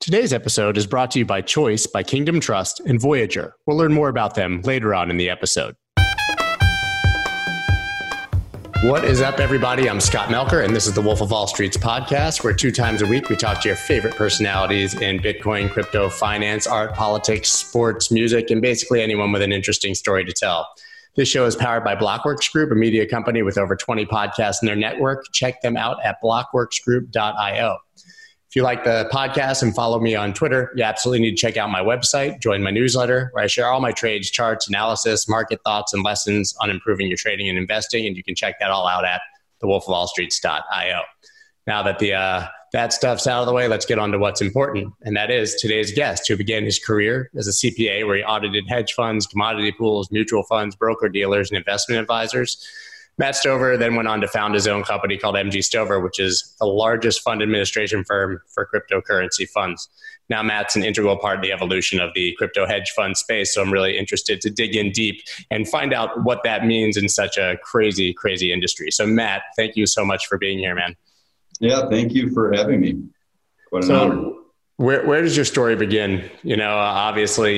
Today's episode is brought to you by Choice by Kingdom Trust and Voyager. We'll learn more about them later on in the episode. What is up, everybody? I'm Scott Melker, and this is the Wolf of Wall Street's podcast, where 2 times a week we talk to your favorite personalities in Bitcoin, crypto, finance, art, politics, sports, music, and basically anyone with an interesting story to tell. This show is powered by Blockworks Group, a media company with over 20 podcasts in their network. Check them out at blockworksgroup.io. If you like the podcast and follow me on Twitter, you absolutely need to check out my website, join my newsletter, where I share all my trades, charts, analysis, market thoughts, and lessons on improving your trading and investing. And you can check that all out at thewolfofwallstreets.io. Now that that stuff's out of the way, let's get on to what's important. And that is today's guest, who began his career as a CPA, where he audited hedge funds, commodity pools, mutual funds, broker-dealers, and investment advisors. Matt Stover then went on to found his own company called MG Stover, which is the largest fund administration firm for cryptocurrency funds. Now, Matt's an integral part of the evolution of the crypto hedge fund space, so I'm really interested to dig in deep and find out what that means in such a crazy, crazy industry. So, Matt, thank you so much for being here, man. Yeah, thank you for having me. What an honor. Where does your story begin? You know, obviously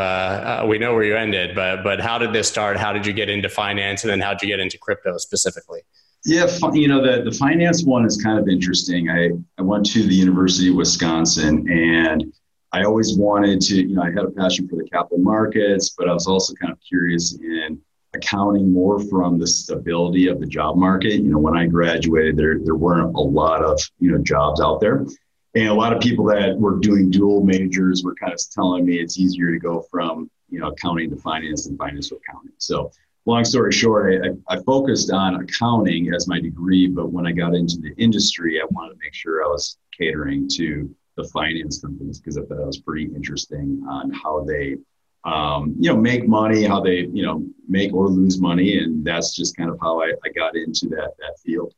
we know where you ended, but how did this start? How did you get into finance, and then how did you get into crypto specifically? Yeah, you know, the finance one is kind of interesting. I went to the University of Wisconsin, and I always wanted to, you know, I had a passion for the capital markets, but I was also kind of curious in accounting more from the stability of the job market. You know, when I graduated, there weren't a lot of, you know, jobs out there. And a lot of people that were doing dual majors were kind of telling me it's easier to go from, you know, accounting to finance than finance to accounting. So long story short, I focused on accounting as my degree, but when I got into the industry, I wanted to make sure I was catering to the finance companies, because I thought it was pretty interesting on how they, you know, make money, how they, you know, make or lose money. And that's just kind of how I got into that field.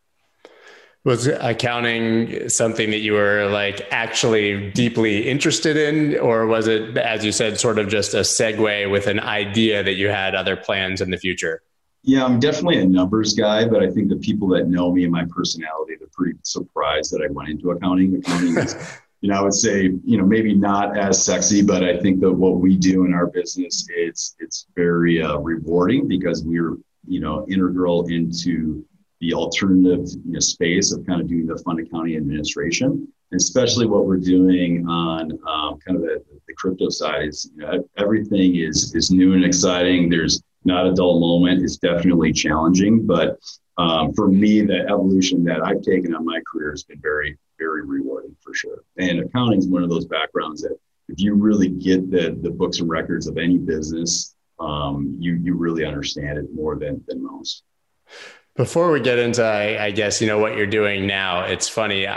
Was accounting something that you were like actually deeply interested in, or was it, as you said, sort of just a segue with an idea that you had other plans in the future? Yeah, I'm definitely a numbers guy, but I think the people that know me and my personality, they're pretty surprised that I went into accounting. Accounting is, you know, I would say, you know, maybe not as sexy, but I think that what we do in our business, it's very rewarding, because we're, you know, integral into the alternative, you know, space of kind of doing the fund accounting administration, and especially what we're doing on kind of the crypto side is, you know, everything is new and exciting. There's not a dull moment. It's definitely challenging, but for me, the evolution that I've taken on my career has been very, very rewarding for sure. And accounting is one of those backgrounds that if you really get the books and records of any business, you really understand it more than most. Before we get into, I guess, you know, what you're doing now, it's funny.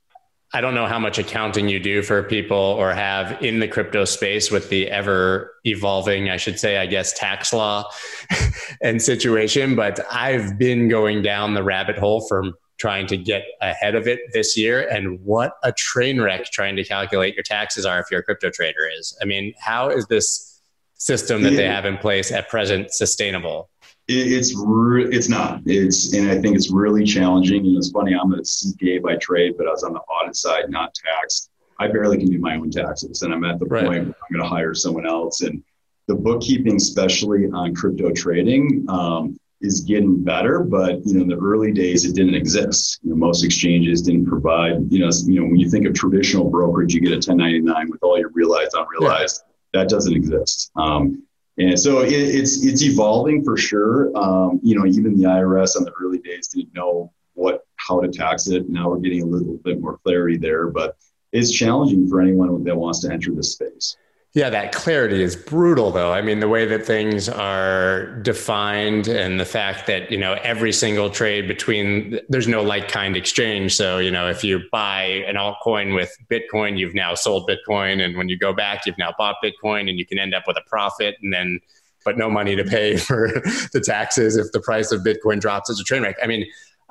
I don't know how much accounting you do for people or have in the crypto space with the ever evolving, I should say, I guess, tax law and situation, but I've been going down the rabbit hole from trying to get ahead of it this year. And what a train wreck trying to calculate your taxes are if you're a crypto trader is. I mean, how is this system that they have in place at present sustainable? It's not. And I think it's really challenging. You know, it's funny, I'm a CPA by trade, but I was on the audit side, not taxed. I barely can do my own taxes. And I'm at the point where I'm going to hire someone else. And the bookkeeping, especially on crypto trading, is getting better. But, you know, in the early days, it didn't exist. You know, most exchanges didn't provide, you know, when you think of traditional brokerage, you get a 1099 with all your realized, unrealized. That doesn't exist. And so it's evolving for sure. You know, even the IRS on the early days didn't know how to tax it. Now we're getting a little bit more clarity there, but it's challenging for anyone that wants to enter this space. Yeah, that clarity is brutal, though. I mean, the way that things are defined and the fact that, you know, every single trade there's no like-kind exchange. So, you know, if you buy an altcoin with Bitcoin, you've now sold Bitcoin. And when you go back, you've now bought Bitcoin, and you can end up with a profit but no money to pay for the taxes if the price of Bitcoin drops. It's a train wreck. I mean,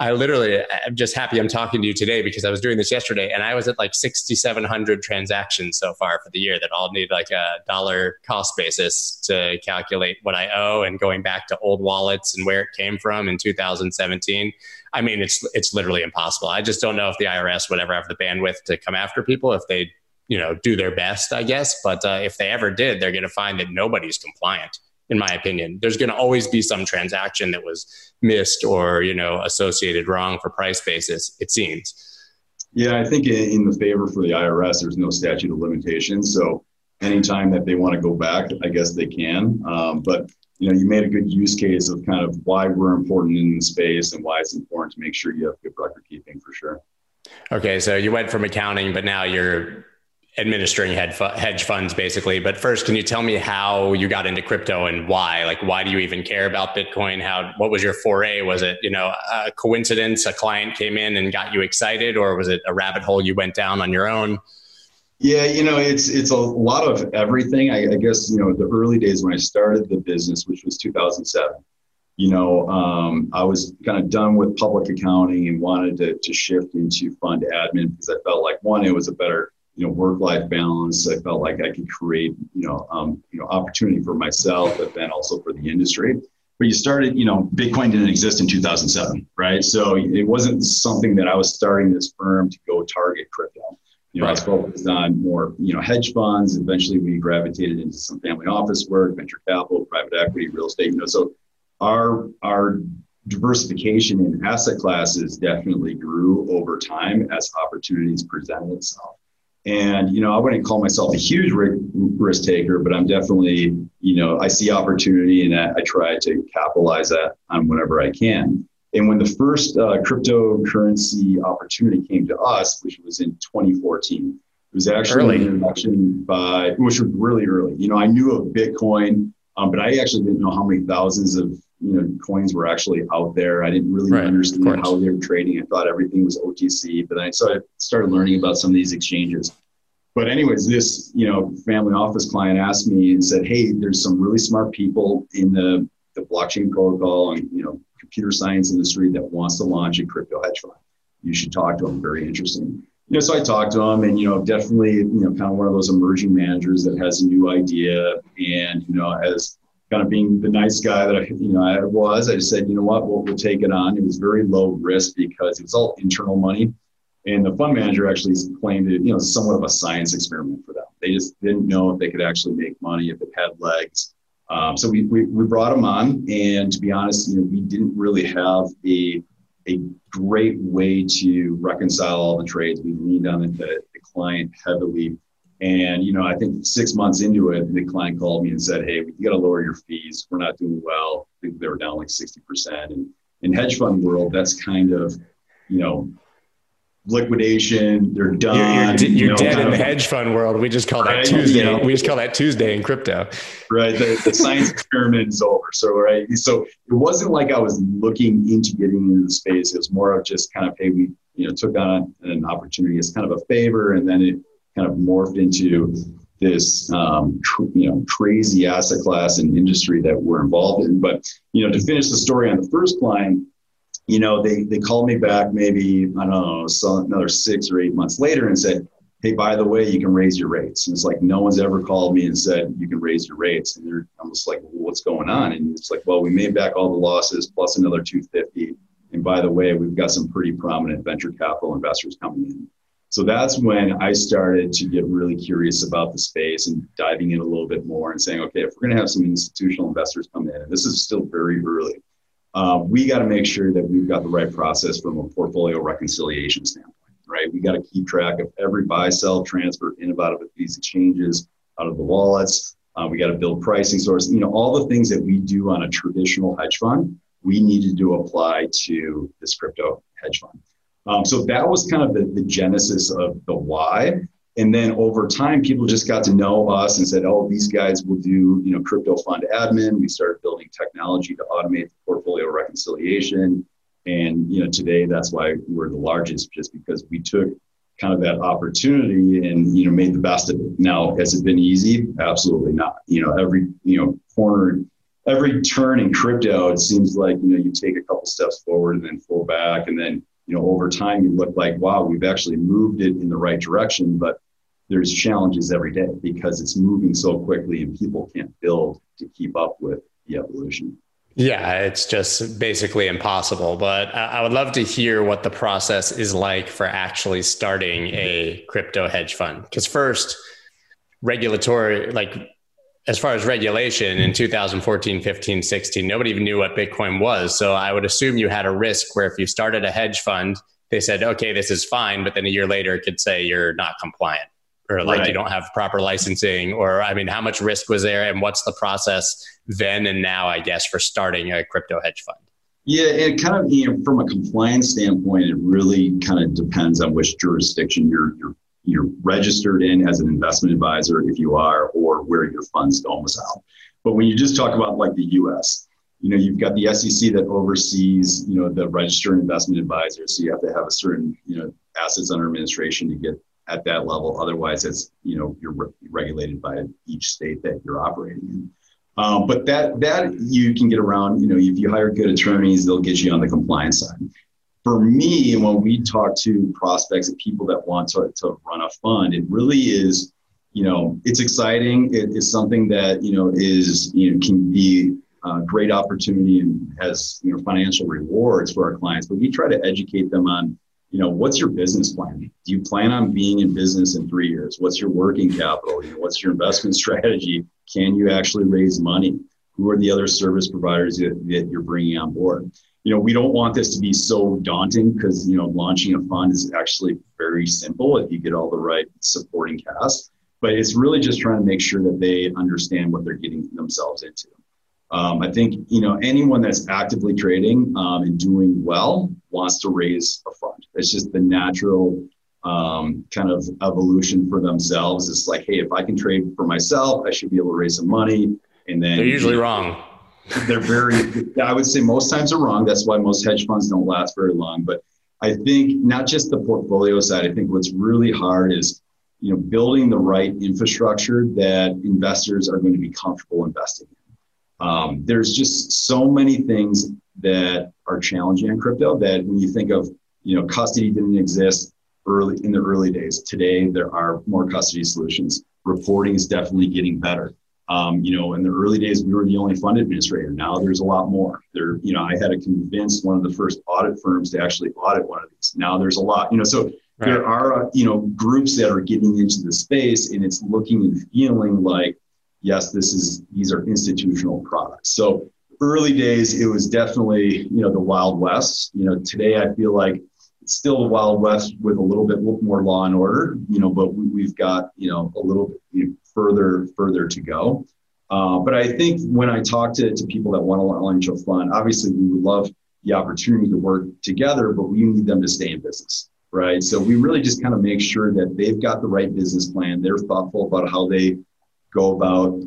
I'm just happy I'm talking to you today, because I was doing this yesterday and I was at like 6,700 transactions so far for the year that all need like a dollar cost basis to calculate what I owe, and going back to old wallets and where it came from in 2017. I mean, it's literally impossible. I just don't know if the IRS would ever have the bandwidth to come after people if they do their best, I guess. But if they ever did, they're going to find that nobody's compliant. In my opinion, there's going to always be some transaction that was missed or, associated wrong for price basis, it seems. Yeah, I think in the favor for the IRS, there's no statute of limitations. So anytime that they want to go back, I guess they can. But, you made a good use case of kind of why we're important in the space and why it's important to make sure you have good record keeping for sure. Okay, so you went from accounting, but now you're administering hedge funds basically. But first, can you tell me how you got into crypto and why? Like, why do you even care about Bitcoin? What was your foray? Was it, a coincidence? A client came in and got you excited, or was it a rabbit hole you went down on your own? Yeah, it's a lot of everything. I guess, the early days when I started the business, which was 2007, I was kind of done with public accounting and wanted to shift into fund admin because I felt like, one, it was a better work-life balance. I felt like I could create, opportunity for myself, but then also for the industry. But you started, Bitcoin didn't exist in 2007, right? So it wasn't something that I was starting this firm to go target crypto. Right. I was focused on more, hedge funds. Eventually we gravitated into some family office work, venture capital, private equity, real estate, So our diversification in asset classes definitely grew over time as opportunities presented itself. And, I wouldn't call myself a huge risk taker, but I'm definitely, I see opportunity and I try to capitalize that on whenever I can. And when the first cryptocurrency opportunity came to us, which was in 2014, it was actually an introduction which was really early. I knew of Bitcoin, but I actually didn't know how many thousands of coins were actually out there. I didn't really understand how they were trading. I thought everything was OTC, but then I started learning about some of these exchanges. But anyways, this, family office client asked me and said, hey, there's some really smart people in the blockchain protocol and, computer science industry that wants to launch a crypto hedge fund. You should talk to them. Very interesting. So I talked to them and, definitely, kind of one of those emerging managers that has a new idea and, as kind of being the nice guy that I just said, what, we'll take it on. It was very low risk because it was all internal money. And the fund manager actually claimed it, somewhat of a science experiment for them. They just didn't know if they could actually make money, if it had legs. So we brought them on. And to be honest, we didn't really have a great way to reconcile all the trades. We leaned on the client heavily. And, I think 6 months into it, the client called me and said, hey, you got to lower your fees. We're not doing well. I think they were down like 60%. And in hedge fund world, that's kind of, liquidation. They're done. You're dead in the hedge fund world. We just call that Tuesday. We just call that Tuesday in crypto. Right. The science experiment is over. So it wasn't like I was looking into getting into the space. It was more of just kind of, hey, we took on an opportunity as kind of a favor, and then it kind of morphed into this crazy asset class and industry that we're involved in. But to finish the story on the first client, they called me back maybe, I don't know, another 6 or 8 months later and said, hey, by the way, you can raise your rates. And it's like, no one's ever called me and said, you can raise your rates. And they're almost like, well, what's going on? And it's like, well, we made back all the losses plus another 250. And by the way, we've got some pretty prominent venture capital investors coming in. So that's when I started to get really curious about the space and diving in a little bit more and saying, okay, if we're going to have some institutional investors come in, and this is still very early, we got to make sure that we've got the right process from a portfolio reconciliation standpoint, right? We got to keep track of every buy, sell, transfer in and out of these exchanges, out of the wallets. We got to build pricing source. All the things that we do on a traditional hedge fund, we needed to apply to this crypto hedge fund. So that was kind of the genesis of the why. And then over time, people just got to know us and said, oh, these guys will do, crypto fund admin. We started building technology to automate the portfolio reconciliation. And, today that's why we're the largest, just because we took kind of that opportunity and, made the best of it. Now, has it been easy? Absolutely not. Every, corner, every turn in crypto, it seems like, you take a couple steps forward and then pull back. And then, over time, you look like, wow, we've actually moved it in the right direction, but there's challenges every day because it's moving so quickly and people can't build to keep up with the evolution. Yeah, it's just basically impossible. But I would love to hear what the process is like for actually starting a crypto hedge fund. Because first, regulatory, like as far as regulation in 2014, 15, 16, nobody even knew what Bitcoin was. So I would assume you had a risk where if you started a hedge fund, they said, okay, this is fine. But then a year later, it could say you're not compliant or like you don't have proper licensing. Or, I mean, how much risk was there and what's the process then and now, I guess, for starting a crypto hedge fund? Yeah, it kind of, from a compliance standpoint, it really kind of depends on which jurisdiction you're registered in as an investment advisor, if you are, or where your fund's domiciled. But when you just talk about like the U.S., you've got the SEC that oversees, the registered investment advisors. So you have to have a certain, assets under administration to get at that level. Otherwise, it's, you're regulated by each state that you're operating in. But that you can get around, if you hire good attorneys, they'll get you on the compliance side. For me, when we talk to prospects and people that want to run a fund, it really is, it's exciting. It is something that, can be a great opportunity and has, financial rewards for our clients. But we try to educate them on, what's your business plan? Do you plan on being in business in 3 years? What's your working capital? What's your investment strategy? Can you actually raise money? Who are the other service providers that you're bringing on board? We don't want this to be so daunting because, launching a fund is actually very simple if you get all the right supporting cast. But it's really just trying to make sure that they understand what they're getting themselves into. I think, anyone that's actively trading and doing well wants to raise a fund. It's just the natural kind of evolution for themselves. It's like, hey, if I can trade for myself, I should be able to raise some money. And then they're usually wrong. They're I would say most times are wrong. That's why most hedge funds don't last very long. But I think not just the portfolio side, I think what's really hard is, building the right infrastructure that investors are going to be comfortable investing in. There's just so many things that are challenging in crypto that when you think of, custody didn't exist in the early days. Today, there are more custody solutions. Reporting is definitely getting better. In the early days, we were the only fund administrator. Now there's a lot more. I had to convince one of the first audit firms to actually audit one of these. Now there's a lot, so there are, groups that are getting into the space and it's looking and feeling like, yes, these are institutional products. So early days, it was definitely, the Wild West. Today I feel like it's still the Wild West with a little bit more law and order, but we've got, a little bit further to go. But I think when I talk to people that want to launch a fund, obviously we would love the opportunity to work together, but we need them to stay in business, right? So we really just kind of make sure that they've got the right business plan. They're thoughtful about how they go about,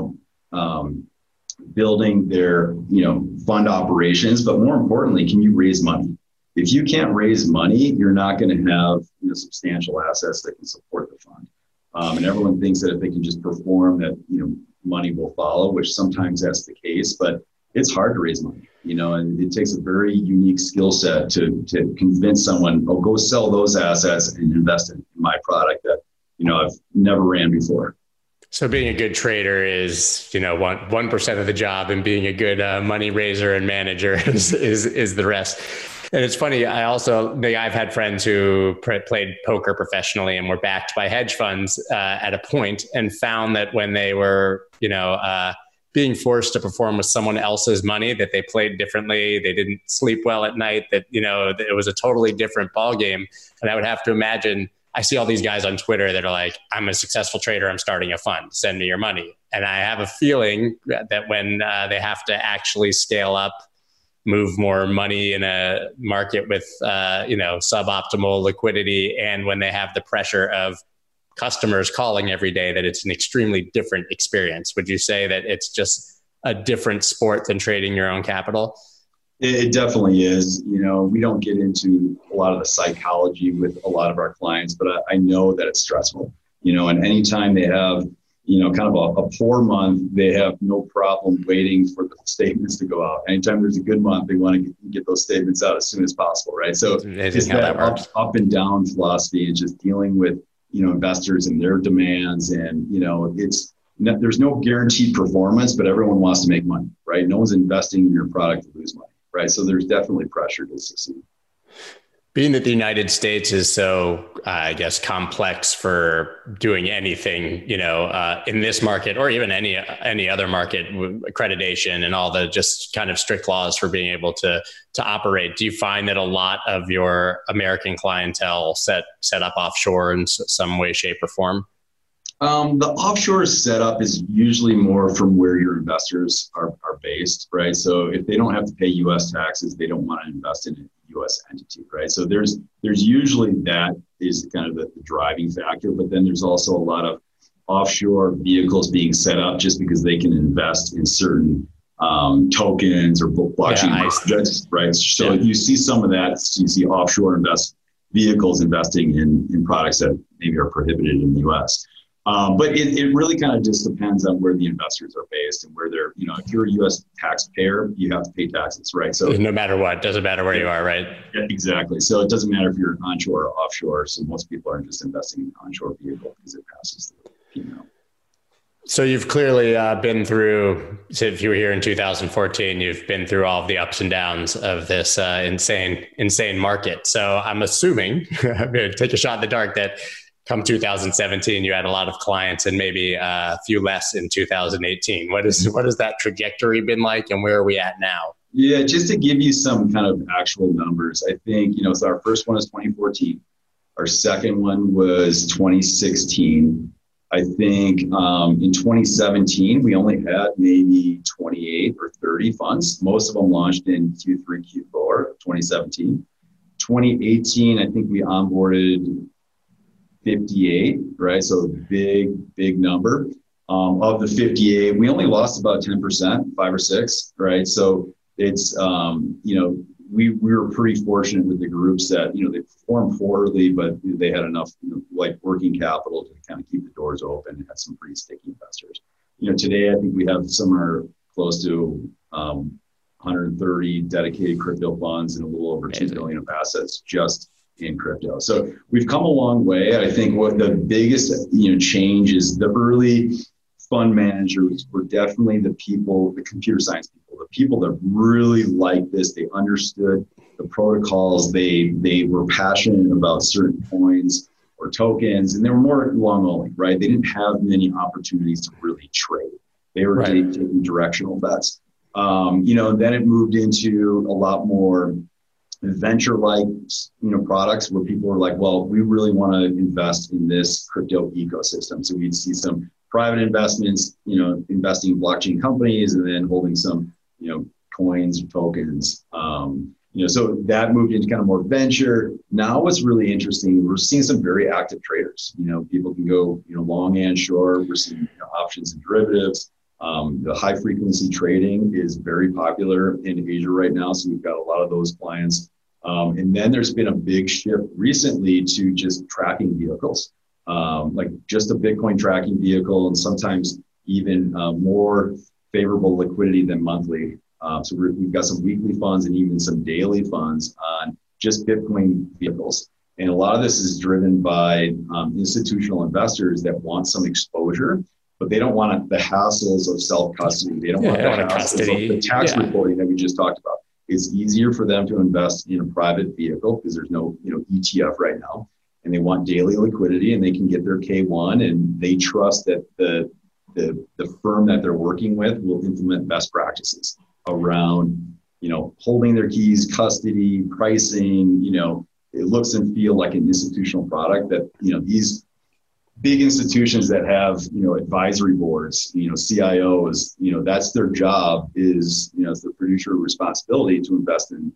building their, fund operations. But more importantly, can you raise money? If you can't raise money, you're not going to have substantial assets that can support the fund. And everyone thinks that if they can just perform that, money will follow, which sometimes that's the case, but it's hard to raise money, and it takes a very unique skill set to convince someone, oh, go sell those assets and invest in my product that, I've never ran before. So being a good trader is, 1% of the job, and being a good money raiser and manager is the rest. And it's funny. I've had friends who played poker professionally and were backed by hedge funds at a point, and found that when they were, being forced to perform with someone else's money, that they played differently. They didn't sleep well at night, that, it was a totally different ballgame. And I would have to imagine, I see all these guys on Twitter that are like, I'm a successful trader, I'm starting a fund, send me your money. And I have a feeling that when they have to actually scale up, move more money in a market with, suboptimal liquidity, and when they have the pressure of customers calling every day, that it's an extremely different experience. Would you say that it's just a different sport than trading your own capital? It definitely is. We don't get into a lot of the psychology with a lot of our clients, but I know that it's stressful, and anytime they have, kind of a poor month, they have no problem waiting for the statements to go out. Anytime there's a good month, they want to get those statements out as soon as possible, right? So it's that up and down philosophy, and just dealing with, investors and their demands. And, there's no guaranteed performance, but everyone wants to make money, right? No one's investing in your product to lose money, right? So there's definitely pressure to succeed. Being that the United States is so, I guess, complex for doing anything, in this market or even any other market, accreditation and all the just kind of strict laws for being able to operate. Do you find that a lot of your American clientele set up offshore in some way, shape, or form? The offshore setup is usually more from where your investors are based, right? So if they don't have to pay U.S. taxes, they don't want to invest in a U.S. entity, right? So there's usually that is kind of the driving factor, but then there's also a lot of offshore vehicles being set up just because they can invest in certain tokens or blockchain projects, right? So you see some of that. You see offshore vehicles investing in products that maybe are prohibited in the U.S. But it really kind of just depends on where the investors are based and where they're, if you're a U.S. taxpayer, you have to pay taxes, right? So no matter what, doesn't matter where you are, right? Yeah, exactly. So it doesn't matter if you're onshore or offshore. So most people aren't just investing in an onshore vehicle because it passes the P&L. So you've clearly been through, if you were here in 2014, you've been through all of the ups and downs of this insane market. So I'm assuming, I'm going to take a shot in the dark, that come 2017, you had a lot of clients and maybe a few less in 2018. What has that trajectory been like, and where are we at now? Yeah, just to give you some kind of actual numbers, I think, so our first one is 2014. Our second one was 2016. I think in 2017, we only had maybe 28 or 30 funds. Most of them launched in Q3, Q4 of 2017. 2018, I think we onboarded 58, right? So big number. Of the 58, we only lost about 10%, 5 or 6, right? So it's, we were pretty fortunate with the groups that, they performed poorly, but they had enough, working capital to kind of keep the doors open and had some pretty sticky investors. Today, I think we have somewhere close to 130 dedicated crypto funds and a little over $2 billion of assets just in crypto. So we've come a long way. I think what the biggest, change is the early fund managers were definitely the computer science people, the people that really liked this. They understood the protocols. They were passionate about certain coins or tokens, and they were more long only, right? They didn't have many opportunities to really trade. They were taking directional bets. Then it moved into a lot more venture-like, products where people were like, well, we really want to invest in this crypto ecosystem. So we'd see some private investments, investing in blockchain companies and then holding some, coins or tokens. So that moved into kind of more venture. Now what's really interesting, we're seeing some very active traders. People can go, long and short. We're seeing options and derivatives. The high frequency trading is very popular in Asia right now. So we've got a lot of those clients. And then there's been a big shift recently to just tracking vehicles, like just a Bitcoin tracking vehicle, and sometimes even more favorable liquidity than monthly. So we've got some weekly funds and even some daily funds on just Bitcoin vehicles. And a lot of this is driven by institutional investors that want some exposure, but they don't want the hassles of self-custody. They don't want the hassles of the tax reporting that we just talked about. It's easier for them to invest in a private vehicle because there's no ETF right now, and they want daily liquidity, and they can get their K1, and they trust that the firm that they're working with will implement best practices around holding their keys, custody, pricing. It looks and feel like an institutional product that these big institutions that have, advisory boards, CIOs, that's their job is, it's the fiduciary responsibility to invest in,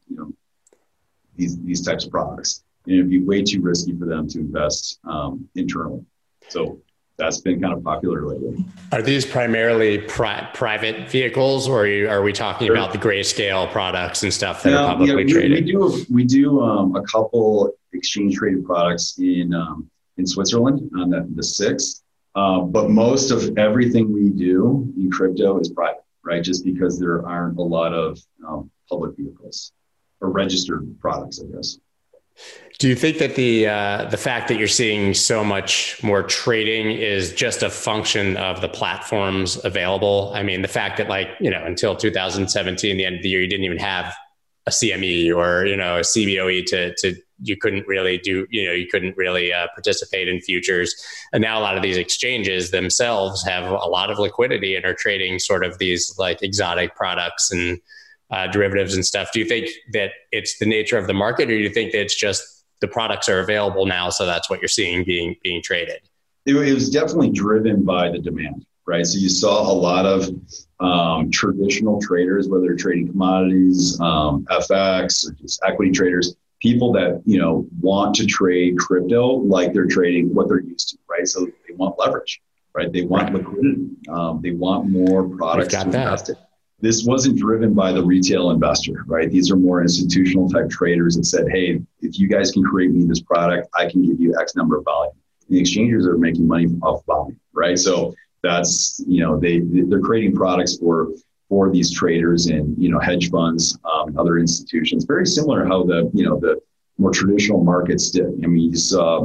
these types of products. And it'd be way too risky for them to invest internally. So that's been kind of popular lately. Are these primarily private vehicles, or are we talking about the Grayscale products and stuff that are publicly traded? We do a couple exchange traded products in Switzerland on the 6th. But most of everything we do in crypto is private, right? Just because there aren't a lot of public vehicles or registered products, I guess. Do you think that the fact that you're seeing so much more trading is just a function of the platforms available? I mean, the fact that until 2017, the end of the year, you didn't even have a CME or a CBOE to you couldn't really participate in futures, and now a lot of these exchanges themselves have a lot of liquidity and are trading sort of these like exotic products and derivatives and stuff. Do you think that it's the nature of the market, or do you think that it's just the products are available now, so that's what you're seeing being traded? It was definitely driven by the demand, right? So you saw a lot of traditional traders, whether they're trading commodities, FX, or just equity traders, people that want to trade crypto like they're trading what they're used to, right? So they want leverage, right? They want liquidity. They want more products to invest in. This wasn't driven by the retail investor, right? These are more institutional type traders that said, hey, if you guys can create me this product, I can give you X number of volume. The exchanges are making money off volume, right? So that's, they're creating products for these traders and, hedge funds and other institutions. Very similar to how the more traditional markets did. I mean, you saw,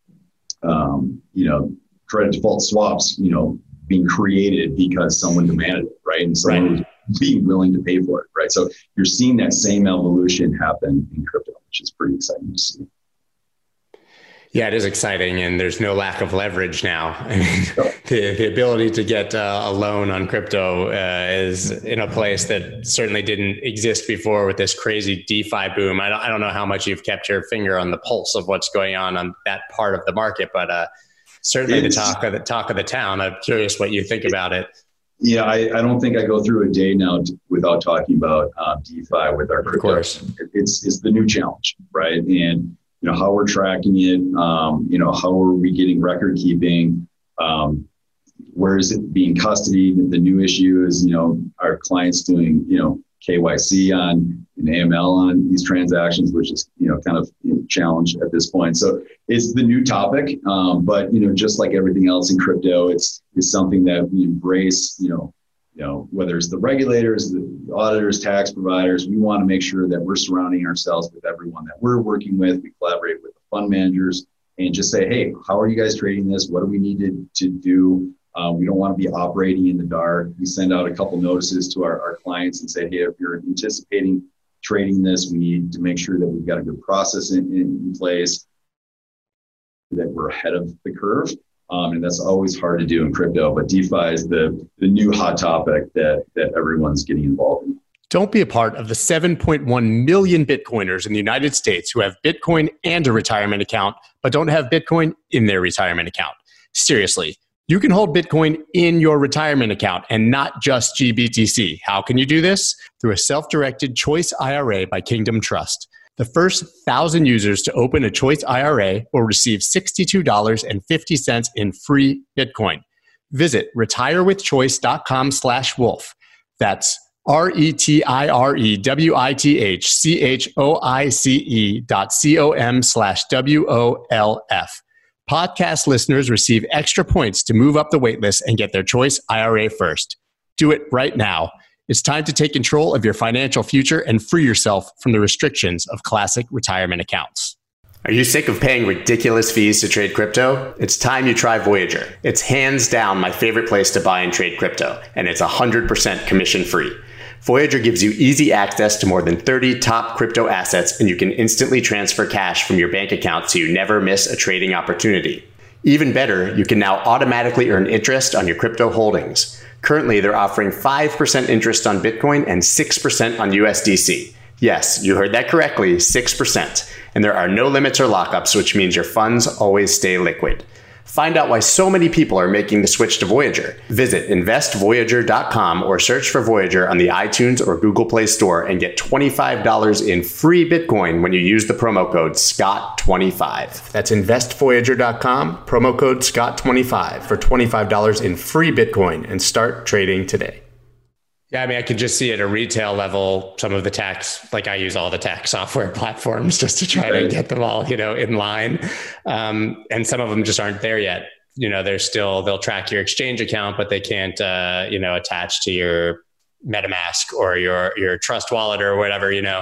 credit default swaps, being created because someone demanded it, right? And someone was being willing to pay for it, right? So you're seeing that same evolution happen in crypto, which is pretty exciting to see. Yeah, it is exciting, and there's no lack of leverage now. I mean, the ability to get a loan on crypto is in a place that certainly didn't exist before with this crazy DeFi boom. I don't know how much you've kept your finger on the pulse of what's going on that part of the market, but certainly the talk of the town. I'm curious what you think about it. Yeah, I don't think I go through a day now without talking about DeFi with our crypto. Of course. It's the new challenge, right? And how we're tracking it, how are we getting record keeping, where is it being custodied? The new issue is, our clients doing, KYC on and AML on these transactions, which is, kind of challenged at this point. So it's the new topic, but, just like everything else in crypto, it's something that we embrace, whether it's the regulators, the auditors, tax providers, we want to make sure that we're surrounding ourselves with everyone that we're working with. We collaborate with the fund managers and just say, hey, how are you guys trading this? What do we need to do? We don't want to be operating in the dark. We send out a couple notices to our clients and say, hey, if you're anticipating trading this, we need to make sure that we've got a good process in place, that we're ahead of the curve. And that's always hard to do in crypto, but DeFi is the new hot topic that everyone's getting involved in. Don't be a part of the 7.1 million Bitcoiners in the United States who have Bitcoin and a retirement account, but don't have Bitcoin in their retirement account. Seriously, you can hold Bitcoin in your retirement account and not just GBTC. How can you do this? Through a self-directed Choice IRA by Kingdom Trust. The first 1,000 users to open a Choice IRA will receive $62.50 in free Bitcoin. Visit retirewithchoice.com/wolf. That's retirewithchoice.com/WOLF. Podcast listeners receive extra points to move up the waitlist and get their Choice IRA first. Do it right now. It's time to take control of your financial future and free yourself from the restrictions of classic retirement accounts. Are you sick of paying ridiculous fees to trade crypto? It's time you try Voyager. It's hands down my favorite place to buy and trade crypto, and it's 100% commission free. Voyager gives you easy access to more than 30 top crypto assets, and you can instantly transfer cash from your bank account so you never miss a trading opportunity. Even better, you can now automatically earn interest on your crypto holdings. Currently, they're offering 5% interest on Bitcoin and 6% on USDC. Yes, you heard that correctly, 6%. And there are no limits or lockups, which means your funds always stay liquid. Find out why so many people are making the switch to Voyager. Visit investvoyager.com or search for Voyager on the iTunes or Google Play Store and get $25 in free Bitcoin when you use the promo code SCOTT25. That's investvoyager.com, promo code SCOTT25 for $25 in free Bitcoin and start trading today. Yeah, I mean, I could just see at a retail level, some of the tax, like I use all the tax software platforms just to try to get them all, in line. And some of them just aren't there yet. They'll track your exchange account, but they can't, attach to your MetaMask or your Trust wallet or whatever,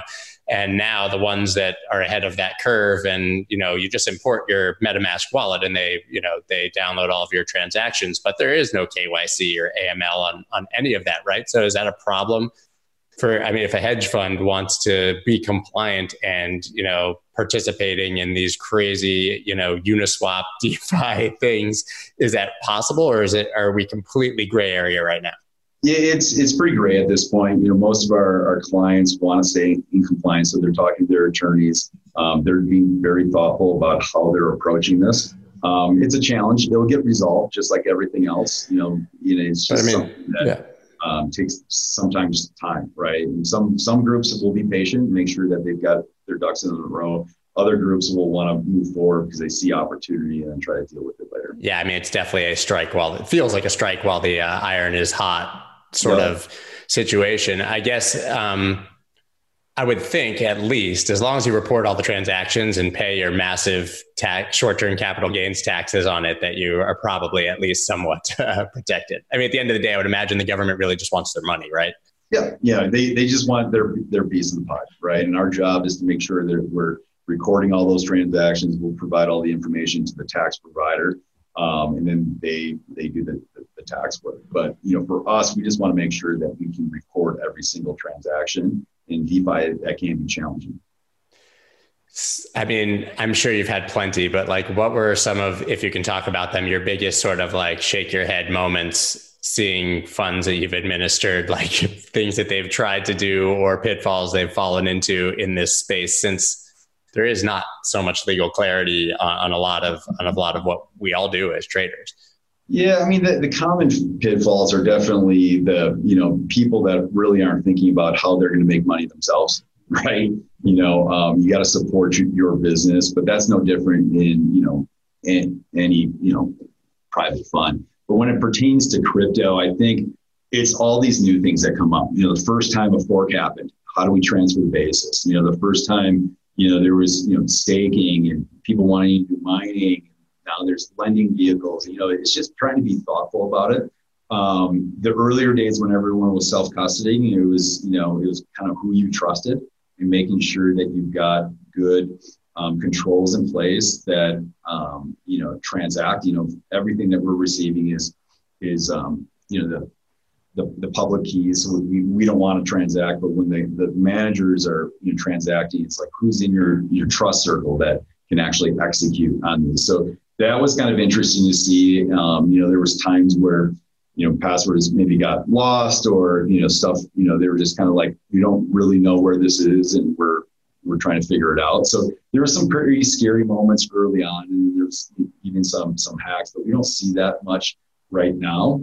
And now the ones that are ahead of that curve, and you just import your MetaMask wallet and they download all of your transactions, but there is no KYC or AML on any of that, right? So is that a problem if a hedge fund wants to be compliant and, participating in these crazy, Uniswap DeFi things, is that possible, or are we completely gray area right now? Yeah, it's pretty gray at this point. Most of our clients want to stay in compliance, so they're talking to their attorneys. They're being very thoughtful about how they're approaching this. It's a challenge. It'll get resolved just like everything else. It's just something that takes sometimes time, right? And some groups will be patient, make sure that they've got their ducks in a row. Other groups will want to move forward because they see opportunity and try to deal with it later. Yeah, it's definitely a strike while it feels like a strike while the iron is hot sort of situation. I guess I would think, at least, as long as you report all the transactions and pay your massive short-term capital gains taxes on it, that you are probably at least somewhat protected. At the end of the day, I would imagine the government really just wants their money, right? Yeah. They just want their piece of the pie, right? And our job is to make sure that we're recording all those transactions. We'll provide all the information to the tax provider, and then they do the tax work. But for us, we just want to make sure that we can record every single transaction. In DeFi, that can be challenging. I'm sure you've had plenty, but what were some of, if you can talk about them, your biggest sort of shake your head moments seeing funds that you've administered, things that they've tried to do or pitfalls they've fallen into in this space, since there is not so much legal clarity on a lot of what we all do as traders? Yeah, the common pitfalls are definitely the, people that really aren't thinking about how they're going to make money themselves, right? You got to support your business, but that's no different in any private fund. But when it pertains to crypto, I think it's all these new things that come up. The first time a fork happened, how do we transfer the basis? The first time, there was, staking and people wanting to do mining. Now there's lending vehicles. It's just trying to be thoughtful about it. The earlier days when everyone was self-custodying, it was kind of who you trusted and making sure that you've got good controls in place that transact. Everything that we're receiving is the public keys. So we don't want to transact, but when the managers are transacting, it's who's in your trust circle that can actually execute on this. So that was kind of interesting to see. There was times where, passwords maybe got lost or, stuff, they were just kind of we don't really know where this is and we're trying to figure it out. So there were some pretty scary moments early on, and there's even some hacks, but we don't see that much right now.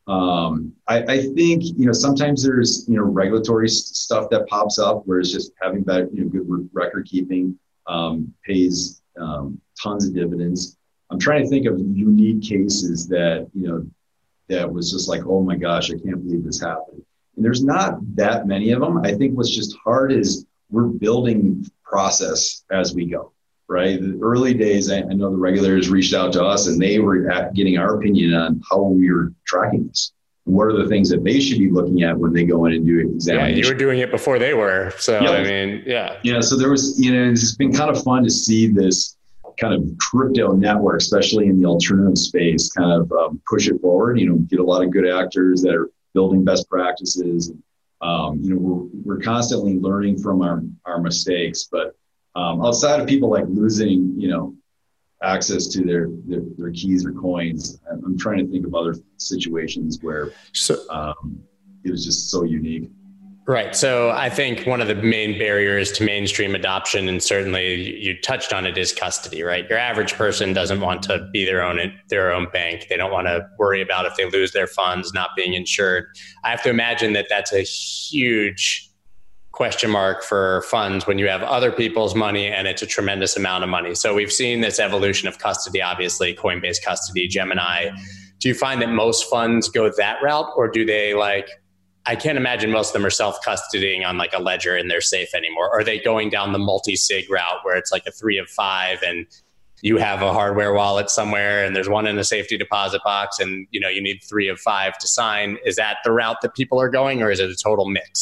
I think, sometimes there's, regulatory stuff that pops up where it's just having that, good record keeping pays tons of dividends. I'm trying to think of unique cases that, that was just oh my gosh, I can't believe this happened. And there's not that many of them. I think what's just hard is we're building process as we go, right? The early days, I know the regulators reached out to us and they were getting our opinion on how we were tracking this. And what are the things that they should be looking at when they go in and do examination? Yeah, you were doing it before they were. So, Yeah, so there was, it's been kind of fun to see this kind of crypto network, especially in the alternative space, kind of push it forward, get a lot of good actors that are building best practices. We're constantly learning from our mistakes, but outside of people losing, access to their keys or coins, I'm trying to think of other situations where it was just so unique. Right. So I think one of the main barriers to mainstream adoption, and certainly you touched on it, is custody, right? Your average person doesn't want to be their own bank. They don't want to worry about if they lose their funds not being insured. I have to imagine that that's a huge question mark for funds when you have other people's money and it's a tremendous amount of money. So we've seen this evolution of custody, obviously, Coinbase custody, Gemini. Do you find that most funds go that route, or do they I can't imagine most of them are self-custodying on a ledger in their safe anymore. Are they going down the multi-sig route where it's a 3 of 5 and you have a hardware wallet somewhere and there's one in a safety deposit box and you need 3 of 5 to sign? Is that the route that people are going, or is it a total mix?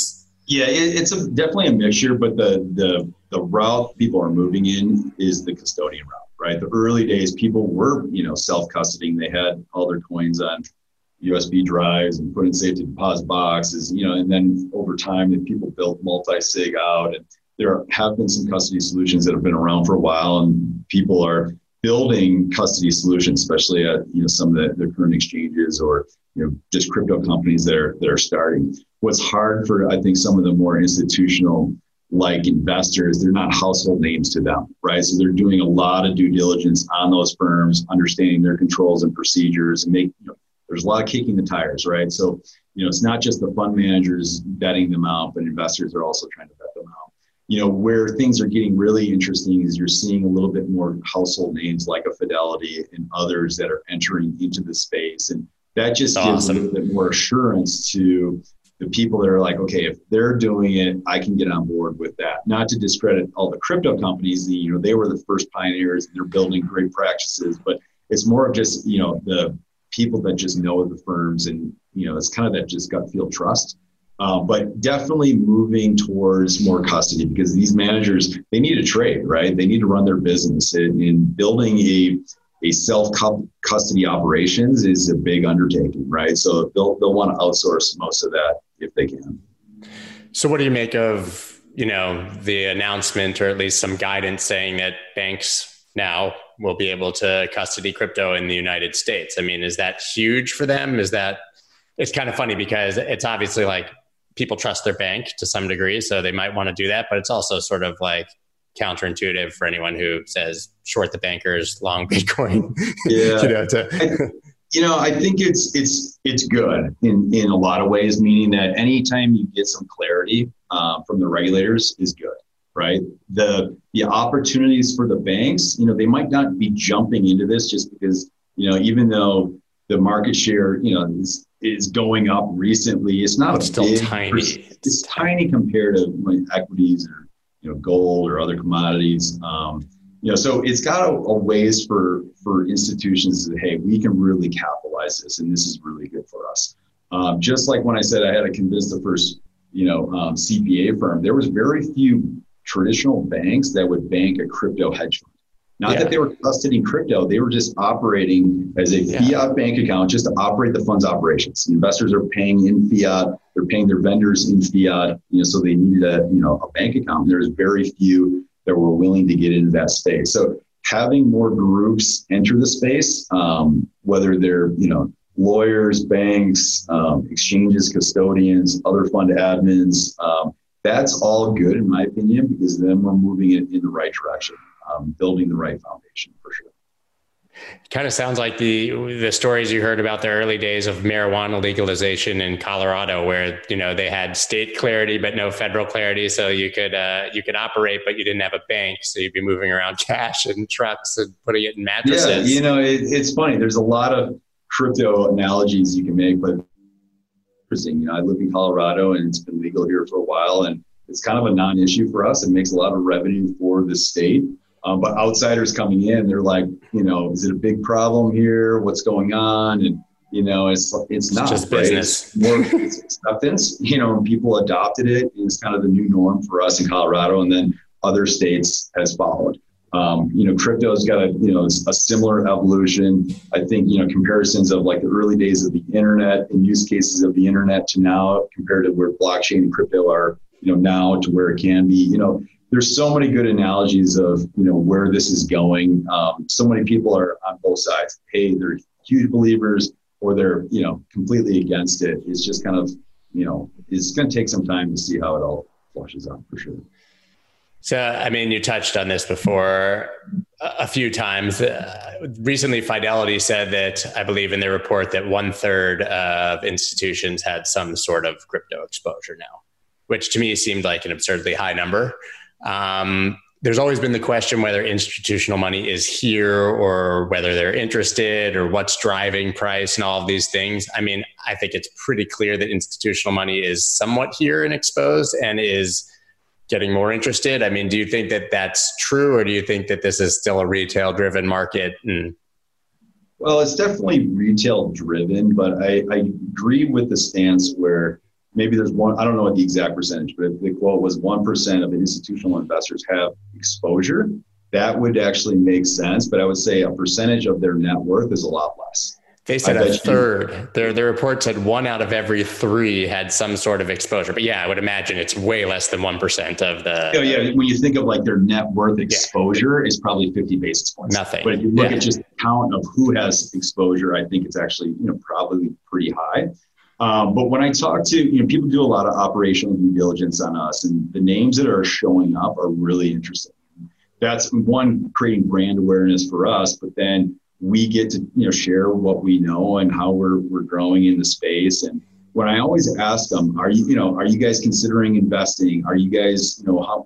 Yeah, it's definitely a mixture, but the route people are moving in is the custodian route, right? The early days, people were, self-custodying. They had all their coins on USB drives and put in safety deposit boxes, and then over time, the people built multi-sig out, and there have been some custody solutions that have been around for a while, and people are building custody solutions, especially at some of the current exchanges or just crypto companies that are starting. What's hard for, I think, some of the more institutional like investors, they're not household names to them, right? So they're doing a lot of due diligence on those firms, understanding their controls and procedures, and there's a lot of kicking the tires, right? So it's not just the fund managers vetting them out, but investors are also trying to vet them out. Where things are getting really interesting is you're seeing a little bit more household names like a Fidelity and others that are entering into the space. And that just gives a little bit more assurance to the people that are like, okay, if they're doing it, I can get on board with that. Not to discredit all the crypto companies, they were the first pioneers and they're building great practices, but it's more of just, the people that just know the firms and, it's kind of that just gut feel trust. But definitely moving towards more custody because these managers, they need to trade, right? They need to run their business, and building a self-custody operations is a big undertaking, right? So they'll want to outsource most of that if they can. So what do you make of, the announcement or at least some guidance saying that banks now will be able to custody crypto in the United States? I mean, is that huge for them? It's kind of funny because it's obviously like people trust their bank to some degree, so they might want to do that, but it's also sort of like counterintuitive for anyone who says short the bankers, long Bitcoin. Yeah. I think it's good in a lot of ways, meaning that anytime you get some clarity from the regulators is good, right? The opportunities for the banks, they might not be jumping into this just because, even though the market share, is going up recently, it's not still tiny. It's tiny compared to equities or gold or other commodities. So it's got a ways for institutions to say, hey, we can really capitalize this, and this is really good for us. Just like when I said I had to convince the first, CPA firm, there was very few traditional banks that would bank a crypto hedge fund. Not that they were custodying crypto, they were just operating as a fiat bank account just to operate the fund's operations. Investors are paying in fiat, they're paying their vendors in fiat, so they needed a bank account. There's very few that were willing to get into that space. So having more groups enter the space, whether they're, lawyers, banks, exchanges, custodians, other fund admins, that's all good in my opinion, because then we're moving it in the right direction. Building the right foundation for sure. It kind of sounds like the stories you heard about the early days of marijuana legalization in Colorado, where they had state clarity but no federal clarity, so you could operate, but you didn't have a bank, so you'd be moving around cash and trucks and putting it in mattresses. Yeah, it's funny. There's a lot of crypto analogies you can make, but interesting. I live in Colorado and it's been legal here for a while, and it's kind of a non-issue for us. It makes a lot of revenue for the state. But outsiders coming in, they're like, is it a big problem here? What's going on? And, it's not just business. It's more acceptance, and people adopted it. It's kind of the new norm for us in Colorado, and then other states has followed. Crypto's got a similar evolution. I think, comparisons of like the early days of the internet and use cases of the internet to now compared to where blockchain and crypto are, now to where it can be, there's so many good analogies of, where this is going. So many people are on both sides. Hey, they're huge believers or they're, completely against it. It's just kind of, it's going to take some time to see how it all flushes out for sure. So, I mean, you touched on this before a few times. Recently, Fidelity said that, I believe in their report, that 1/3 of institutions had some sort of crypto exposure now, which to me seemed like an absurdly high number. There's always been the question whether institutional money is here or whether they're interested or what's driving price and all of these things. I mean, I think it's pretty clear that institutional money is somewhat here and exposed and is getting more interested. I mean, do you think that that's true, or do you think that this is still a retail driven market? Well, it's definitely retail driven, but I agree with the stance where maybe there's one, I don't know what the exact percentage, but if the quote was 1% of institutional investors have exposure, that would actually make sense. But I would say a percentage of their net worth is a lot less. They said a third. Their report said 1 out of every 3 had some sort of exposure. But yeah, I would imagine it's way less than 1% of the. Yeah, when you think of like their net worth exposure, is probably 50 basis points. Nothing. But if you look at just the count of who has exposure, I think it's actually probably pretty high. But when I talk to people, do a lot of operational due diligence on us, and the names that are showing up are really interesting. That's one, creating brand awareness for us, but then we get to share what we know and how we're growing in the space. And when I always ask them, are you guys considering investing? Are you guys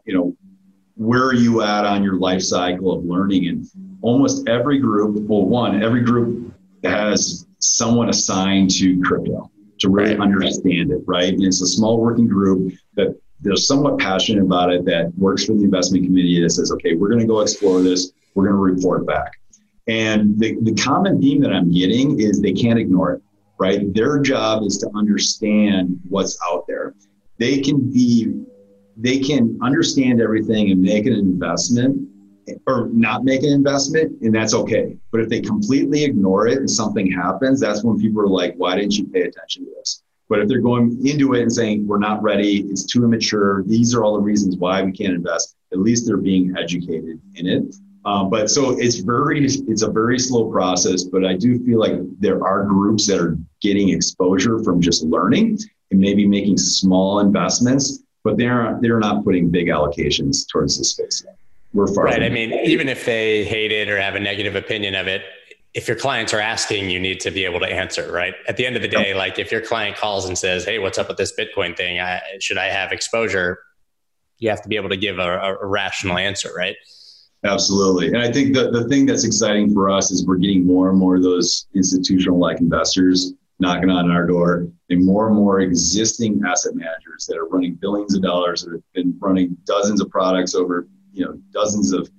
where are you at on your life cycle of learning? And almost every group, every group has someone assigned to crypto to really understand it, right? And it's a small working group that they're somewhat passionate about it, that works for the investment committee, that says, okay, we're going to go explore this. We're going to report back. And the common theme that I'm getting is they can't ignore it, right? Their job is to understand what's out there. They can understand everything and make an investment or not make an investment, and that's okay. But if they completely ignore it and something happens, that's when people are like, why didn't you pay attention to this? But if they're going into it and saying, we're not ready, it's too immature, these are all the reasons why we can't invest, at least they're being educated in it. But so it's a very slow process, but I do feel like there are groups that are getting exposure from just learning and maybe making small investments, but they're not putting big allocations towards this space yet. We're far right. I mean, even if they hate it or have a negative opinion of it, if your clients are asking, you need to be able to answer, right? At the end of the day, like if your client calls and says, hey, what's up with this Bitcoin thing? Should I have exposure? You have to be able to give a rational answer, right? Absolutely. And I think the thing that's exciting for us is we're getting more and more of those institutional-like investors knocking on our door, and more existing asset managers that are running billions of dollars, that have been running dozens of products over dozens of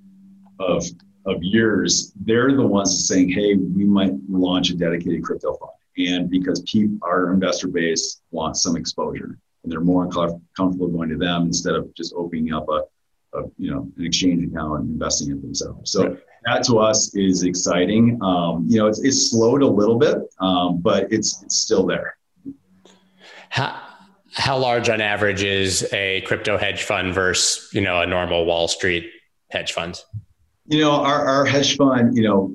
years. They're the ones saying, hey, we might launch a dedicated crypto fund. And because our investor base wants some exposure, and they're more comfortable going to them instead of just opening up an exchange account and investing in themselves. So that to us is exciting. It's slowed a little bit, but it's still there. How large on average is a crypto hedge fund versus, a normal Wall Street hedge fund? Our hedge fund,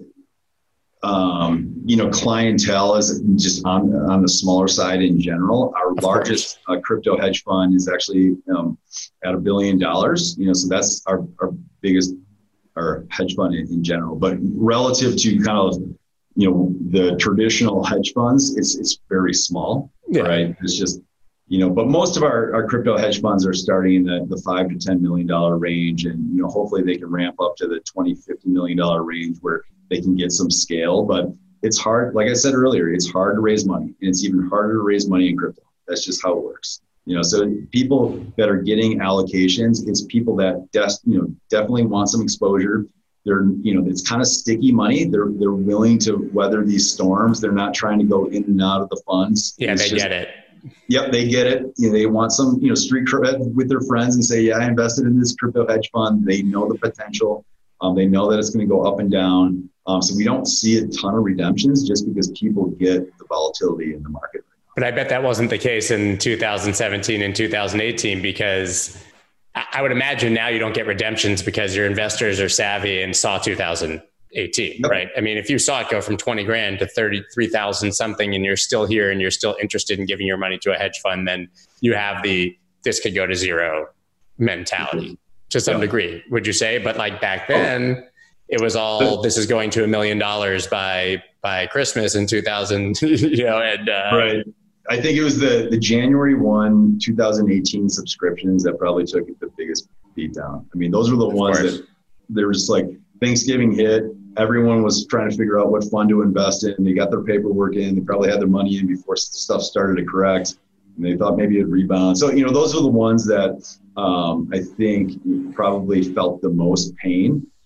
clientele is just on the smaller side in general. Our largest crypto hedge fund is actually at $1 billion. So that's our biggest, our hedge fund in general. But relative to kind of the traditional hedge funds, it's very small, right? It's just but most of our crypto hedge funds are starting in the $5 to $10 million range, and hopefully they can ramp up to the $20-50 million range where they can get some scale. But it's hard, like I said earlier, it's hard to raise money, and it's even harder to raise money in crypto. That's just how it works. So people that are getting allocations, it's people that definitely want some exposure. They're it's kind of sticky money. They're willing to weather these storms. They're not trying to go in and out of the funds. Yeah, they get it. Yep, they get it. They want some, street cred with their friends and say, yeah, I invested in this crypto hedge fund. They know the potential. They know that it's going to go up and down. So we don't see a ton of redemptions just because people get the volatility in the market. But I bet that wasn't the case in 2017 and 2018, because I would imagine now you don't get redemptions because your investors are savvy and saw 2018, right? I mean, if you saw it go from 20 grand to 33,000 something, and you're still here and you're still interested in giving your money to a hedge fund, then you have this could go to zero mentality to some degree, would you say? But like back then, it was all, this is going to $1 million by Christmas in 2000, right. I think it was the January 1, 2018 subscriptions that probably took the biggest beat down. I mean, those were the ones that there was like Thanksgiving hit. Everyone was trying to figure out what fund to invest in. They got their paperwork in. They probably had their money in before stuff started to correct. And they thought maybe it'd rebound. So, those are the ones that I think probably felt the most pain.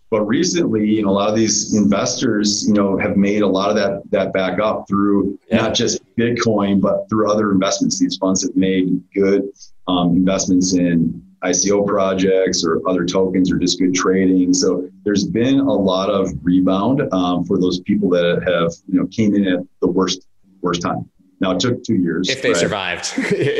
But recently, a lot of these investors, have made a lot of that back up through not just Bitcoin, but through other investments. These funds have made good investments in ICO projects or other tokens or just good trading. So there's been a lot of rebound for those people that have, came in at the worst time. Now it took 2 years. If they survived,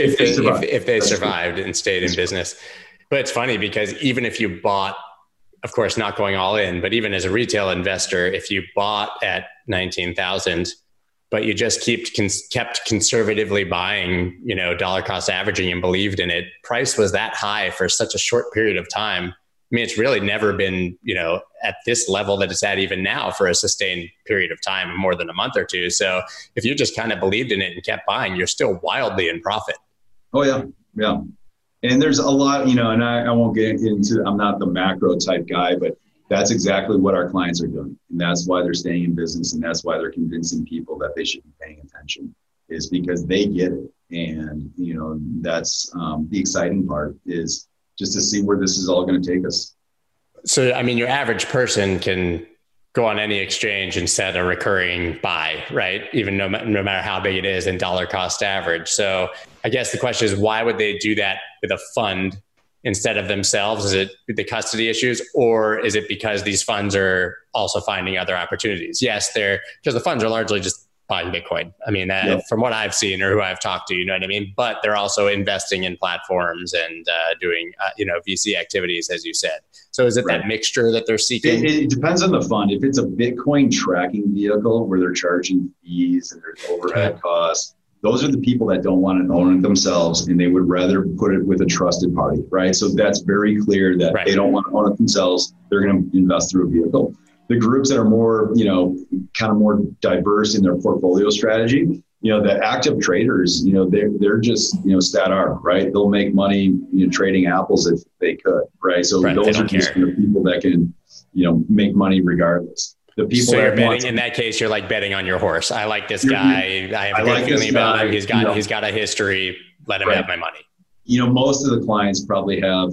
if they survived and stayed in business. But it's funny because even if you bought, of course, not going all in, but even as a retail investor, if you bought at 19,000, but you just kept conservatively buying, dollar cost averaging and believed in it, price was that high for such a short period of time. I mean, it's really never been, at this level that it's at even now for a sustained period of time, more than a month or two. So if you just kind of believed in it and kept buying, you're still wildly in profit. Oh, yeah. Yeah. And there's a lot, and I won't get into, I'm not the macro type guy, but that's exactly what our clients are doing. And that's why they're staying in business. And that's why they're convincing people that they should be paying attention, is because they get it. And, that's the exciting part, is just to see where this is all going to take us. So, I mean, your average person can go on any exchange and set a recurring buy, right? Even no matter how big it is in dollar cost average. So I guess the question is, why would they do that with a fund instead of themselves? Is it the custody issues, or is it because these funds are also finding other opportunities? Yes, because the funds are largely just buying Bitcoin. I mean, from what I've seen or who I've talked to, you know what I mean? But they're also investing in platforms and doing, VC activities, as you said. So is it that mixture that they're seeking? It depends on the fund. If it's a Bitcoin tracking vehicle where they're charging fees and there's overhead costs, those are the people that don't want to own it themselves, and they would rather put it with a trusted party, right? So that's very clear that they don't want to own it themselves. They're going to invest through a vehicle. The groups that are more, kind of more diverse in their portfolio strategy, the active traders, they're just, stat arb, right? They'll make money, trading apples if they could, right? So those are just the people that can, make money regardless. The people so you're betting, in that case, you're like betting on your horse. I like this guy. I have a good feeling about him. He's got a history. Let him have my money. Most of the clients probably have,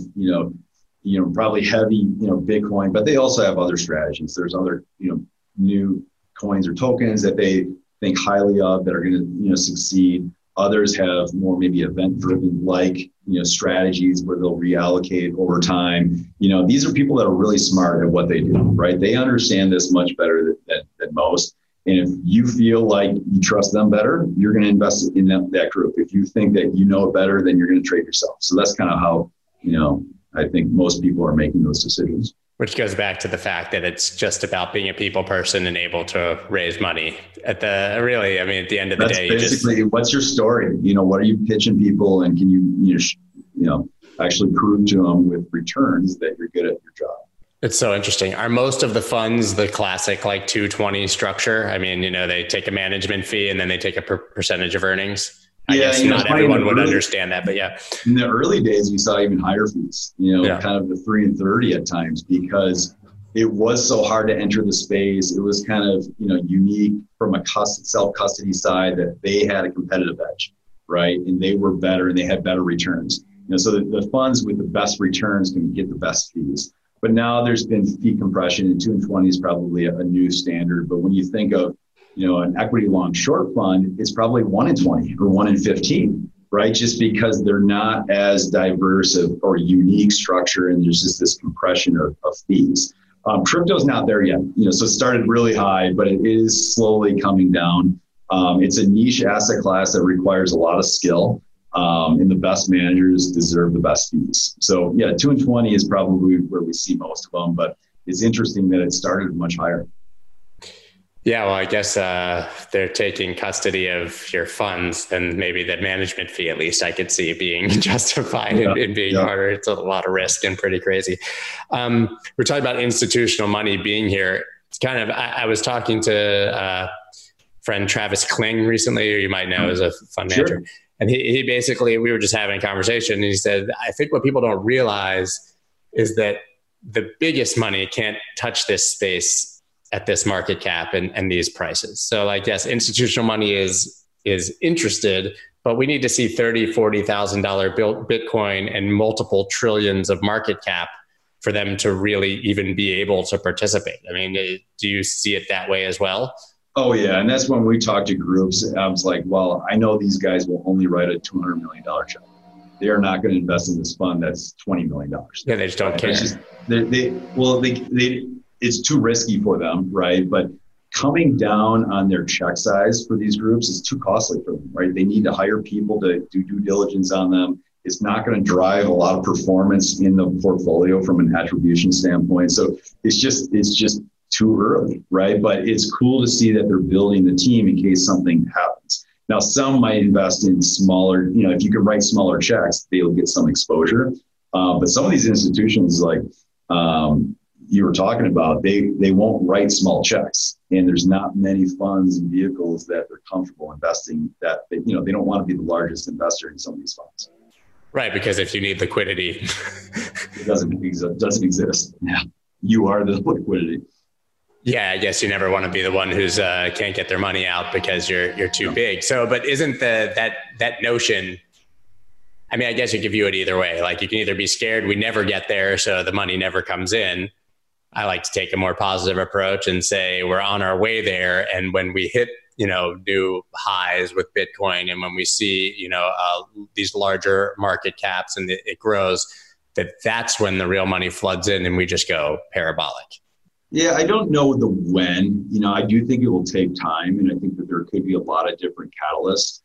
probably heavy, Bitcoin, but they also have other strategies. There's other, new coins or tokens that they think highly of that are going to, succeed. Others have more maybe event-driven strategies where they'll reallocate over time. These are people that are really smart at what they do, right? They understand this much better than most. And if you feel like you trust them better, you're going to invest in that group. If you think that you know it better, then you're going to trade yourself. So that's kind of how, I think most people are making those decisions. Which goes back to the fact that it's just about being a people person and able to raise money. At the end of the day, basically, what's your story? What are you pitching people, and can you actually prove to them with returns that you're good at your job? It's so interesting. Are most of the funds the classic 220 structure? I mean, they take a management fee and then they take a percentage of earnings. I guess not everyone would understand that, but yeah. In the early days, we saw even higher fees, kind of the 3 and 30 at times, because it was so hard to enter the space. It was kind of, unique from a self-custody side that they had a competitive edge, right? And they were better and they had better returns. So the funds with the best returns can get the best fees. But now there's been fee compression, and 2 and 20 is probably a new standard. But when you think of an equity long short fund, it's probably 1 in 20 or 1 in 15, right? Just because they're not as diverse or unique structure, and there's just this compression of fees. Crypto's not there yet, so it started really high, but it is slowly coming down. It's a niche asset class that requires a lot of skill, and the best managers deserve the best fees. So yeah, 2 and 20 is probably where we see most of them, but it's interesting that it started much higher. Yeah, well, I guess they're taking custody of your funds, and maybe the management fee, at least I could see being justified in being harder. It's a lot of risk and pretty crazy. We're talking about institutional money being here. It's kind of, I was talking to friend Travis Kling recently, who you might know as a fund manager. And he basically, we were just having a conversation, and he said, I think what people don't realize is that the biggest money can't touch this space at this market cap and these prices. So yes, institutional money is interested, but we need to see $30,000, $40,000 Bitcoin and multiple trillions of market cap for them to really even be able to participate. I mean, do you see it that way as well? Oh yeah. And that's when we talk to groups. I was like, well, I know these guys will only write a $200 million check. They are not going to invest in this fund that's $20 million. Yeah, they just don't care. It's too risky for them, right? But coming down on their check size for these groups is too costly for them, right? They need to hire people to do due diligence on them. It's not going to drive a lot of performance in the portfolio from an attribution standpoint. So it's just too early, right? But it's cool to see that they're building the team in case something happens. Now, some might invest in smaller, if you can write smaller checks, they'll get some exposure. But some of these institutions, like you were talking about, they won't write small checks. And there's not many funds and vehicles that they're comfortable investing that, they don't want to be the largest investor in some of these funds. Right, because if you need liquidity. It doesn't exist. Yeah, you are the liquidity. Yeah, I guess you never want to be the one who's can't get their money out because you're too big. So, but isn't that notion? I mean, I guess you could view it either way. Like you can either be scared we never get there, so the money never comes in. I like to take a more positive approach and say we're on our way there, and when we hit new highs with Bitcoin, and when we see these larger market caps and it grows, that's when the real money floods in, and we just go parabolic. Yeah, I don't know the when. I do think it will take time, and I think that there could be a lot of different catalysts.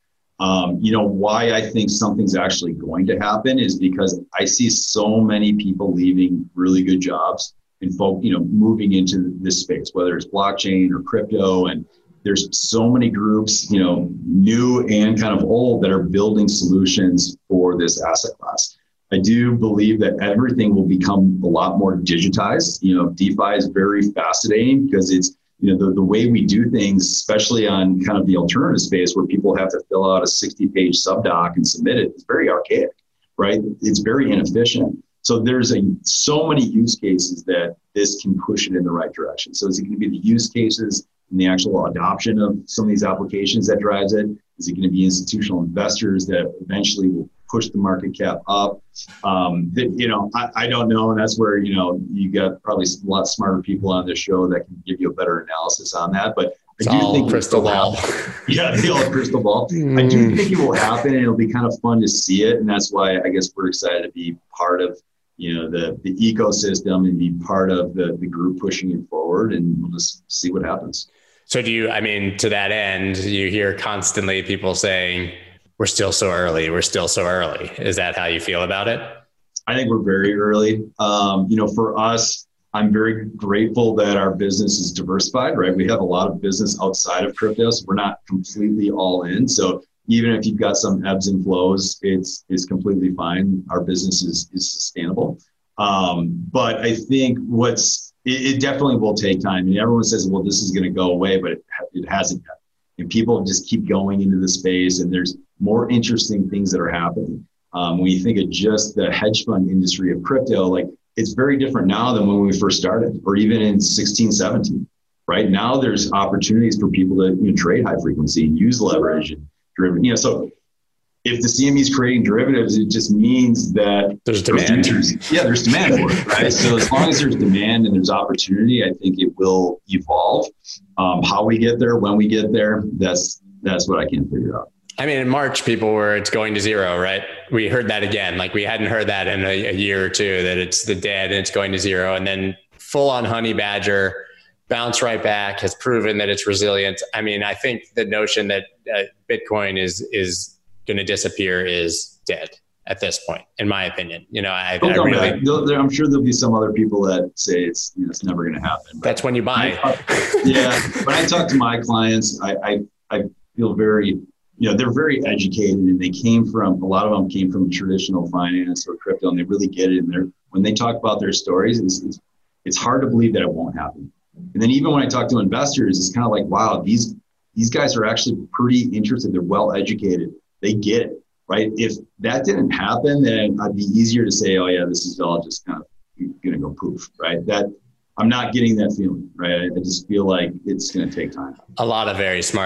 Why I think something's actually going to happen is because I see so many people leaving really good jobs and moving into this space, whether it's blockchain or crypto. And there's so many groups, new and kind of old, that are building solutions for this asset class. I do believe that everything will become a lot more digitized. DeFi is very fascinating because it's, the way we do things, especially on kind of the alternative space where people have to fill out a 60-page subdoc and submit it, it's very archaic, right? It's very inefficient. So there's so many use cases that this can push it in the right direction. So is it going to be the use cases and the actual adoption of some of these applications that drives it? Is it going to be institutional investors that eventually will push the market cap up? I don't know. And that's where, you got probably a lot smarter people on this show that can give you a better analysis on that. But I do think crystal ball. Yeah, the old crystal ball. I do think it will happen, and it'll be kind of fun to see it. And that's why I guess we're excited to be part of, the ecosystem and be part of the group pushing it forward, and we'll just see what happens. So to that end, you hear constantly people saying, we're still so early. We're still so early. Is that how you feel about it? I think we're very early. For us, I'm very grateful that our business is diversified, right? We have a lot of business outside of crypto, so we're not completely all in. So even if you've got some ebbs and flows, it's completely fine. Our business is sustainable. But I think it definitely will take time. And everyone says, well, this is going to go away, but it hasn't yet. And people just keep going into the space, and there's more interesting things that are happening. When you think of just the hedge fund industry of crypto, like it's very different now than when we first started, or even in 16, 17, right? Now there's opportunities for people to trade high frequency and use leverage and derivative. So if the CME is creating derivatives, it just means that there's demand. There's demand for it, right? So as long as there's demand and there's opportunity, I think it will evolve. How we get there, when we get there, that's what I can't figure out. I mean, in March, it's going to zero, right? We heard that again. Like we hadn't heard that in a year or two, that it's the dead and it's going to zero. And then full on honey badger, bounce right back, has proven that it's resilient. I mean, I think the notion that Bitcoin is going to disappear is dead at this point, in my opinion. I'm sure there'll be some other people that say it's never going to happen. That's when you buy. When I talk to my clients, I feel very, they're very educated, and a lot of them came from traditional finance or crypto, and they really get it. And when they talk about their stories, it's hard to believe that it won't happen. And then even when I talk to investors, it's kind of like, wow, these guys are actually pretty interested. They're well educated. They get it, right? If that didn't happen, then I'd be easier to say, oh yeah, this is all just kind of going to go poof, right? That I'm not getting that feeling, right? I just feel like it's going to take time. A lot of very smart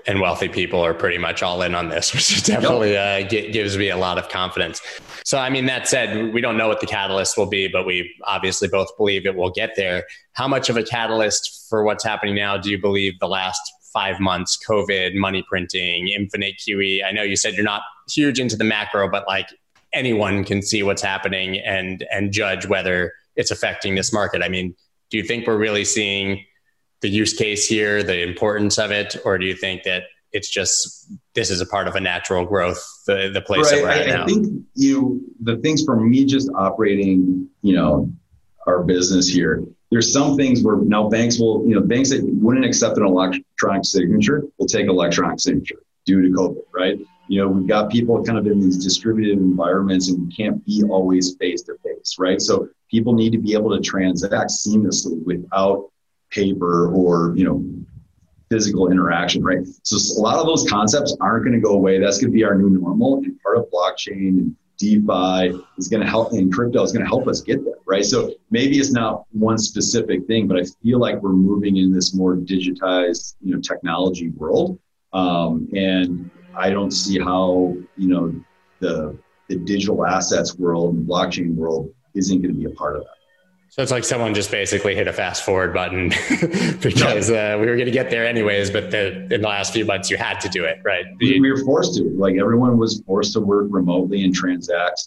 and wealthy people are pretty much all in on this, which definitely gives me a lot of confidence. So, I mean, that said, we don't know what the catalyst will be, but we obviously both believe it will get there. How much of a catalyst for what's happening now do you believe the last 5 months, COVID, money printing, infinite QE? I know you said you're not huge into the macro, but like anyone can see what's happening and judge whether it's affecting this market. I mean, do you think we're really seeing the use case here, the importance of it, or do you think that it's just, this is a part of a natural growth, the place that we're at now? I think the things for me just operating, our business here, there's some things where now banks banks that wouldn't accept an electronic signature will take electronic signature due to COVID, right? We've got people kind of in these distributed environments and we can't be always face to face, right? So people need to be able to transact seamlessly without paper or, physical interaction, right? So a lot of those concepts aren't going to go away. That's going to be our new normal. And part of blockchain and DeFi is going to help, and crypto is going to help us get there, right? So maybe it's not one specific thing, but I feel like we're moving in this more digitized, technology world. And I don't see how, the digital assets world and blockchain world isn't going to be a part of that. So it's like someone just basically hit a fast forward button because we were going to get there anyways, but in the last few months you had to do it, right? We were forced to, like everyone was forced to work remotely and transact,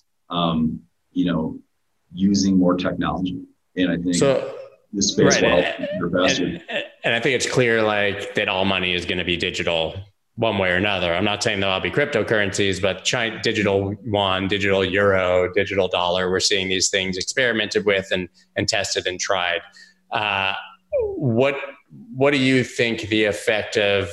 using more technology. And I think this space will help faster. And I think it's clear like that all money is going to be digital one way or another. I'm not saying there'll be cryptocurrencies, but digital yuan, digital euro, digital dollar, we're seeing these things experimented with and tested and tried. What do you think the effect of,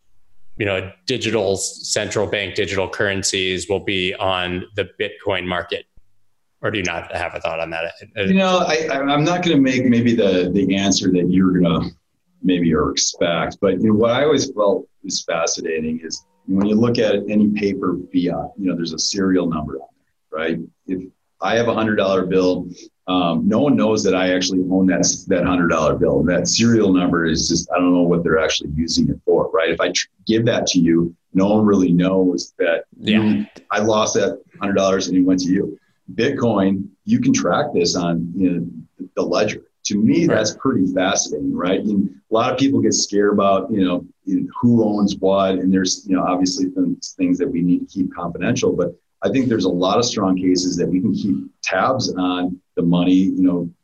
digital central bank, digital currencies will be on the Bitcoin market? Or do you not have a thought on that? I'm not going to make maybe the answer that you're going to maybe or expect, but what I always felt is fascinating is when you look at any paper fiat, there's a serial number on there, right? If I have $100 bill, no one knows that I actually own that $100 bill. And that serial number is just, I don't know what they're actually using it for, right? If I give that to you, no one really knows that I lost that $100 and it went to you. Bitcoin, you can track this on the ledger. To me, that's pretty fascinating, right? And a lot of people get scared about, who owns what. And there's, obviously things that we need to keep confidential. But I think there's a lot of strong cases that we can keep tabs on the money.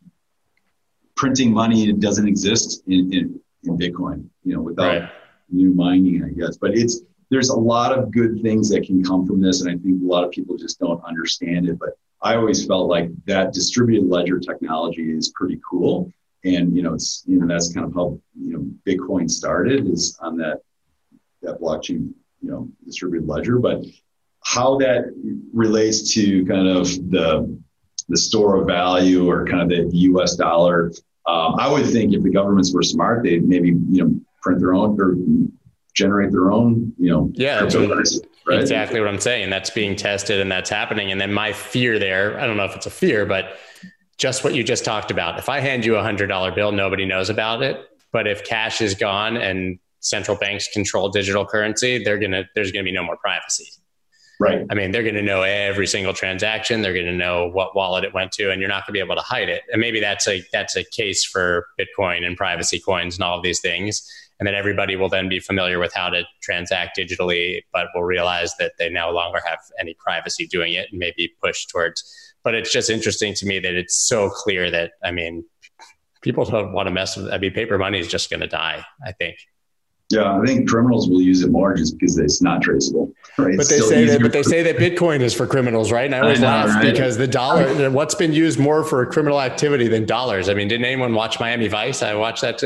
Printing money doesn't exist in Bitcoin, without new mining, I guess. But there's a lot of good things that can come from this. And I think a lot of people just don't understand it. But I always felt like that distributed ledger technology is pretty cool. And, it's, that's kind of how, Bitcoin started, is on that blockchain, distributed ledger. But how that relates to kind of the store of value or kind of the US dollar, I would think if the governments were smart, they'd maybe, print their own or generate their own, cryptocurrency. Right? Exactly what I'm saying. That's being tested and that's happening. And then my fear there, I don't know if it's a fear, but just what you just talked about. If I hand you a $100 bill, nobody knows about it. But if cash is gone and central banks control digital currency, there's going to be no more privacy. Right. I mean, they're going to know every single transaction. They're going to know what wallet it went to, and you're not going to be able to hide it. And maybe that's a case for Bitcoin and privacy coins and all of these things. And then everybody will then be familiar with how to transact digitally, but will realize that they no longer have any privacy doing it and maybe push towards. But it's just interesting to me that it's so clear that, people don't want to mess with, paper money is just going to die, I think. Yeah, I think criminals will use it more just because it's not traceable. Right? But they say that Bitcoin is for criminals, right? And I always laugh because the dollar, what's been used more for criminal activity than dollars? Didn't anyone watch Miami Vice? I watched that,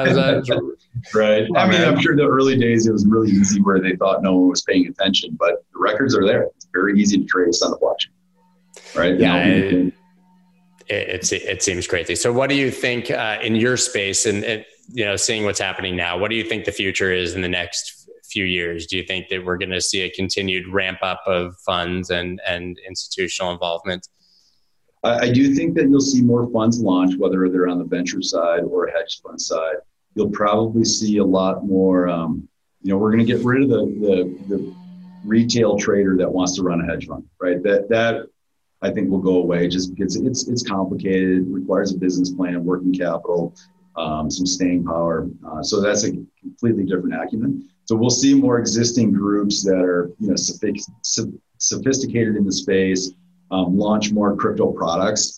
right. I'm sure the early days, it was really easy where they thought no one was paying attention, but the records are there. It's very easy to trace on the blockchain, right? Yeah, it seems crazy. So what do you think in your space and seeing what's happening now, what do you think the future is in the next few years? Do you think that we're going to see a continued ramp up of funds and institutional involvement? I do think that you'll see more funds launch, whether they're on the venture side or hedge fund side. You'll probably see a lot more, we're going to get rid of the retail trader that wants to run a hedge fund, right? That I think will go away just because it's complicated, requires a business plan, working capital, some staying power. So that's a completely different acumen. So we'll see more existing groups that are, sophisticated in the space, launch more crypto products.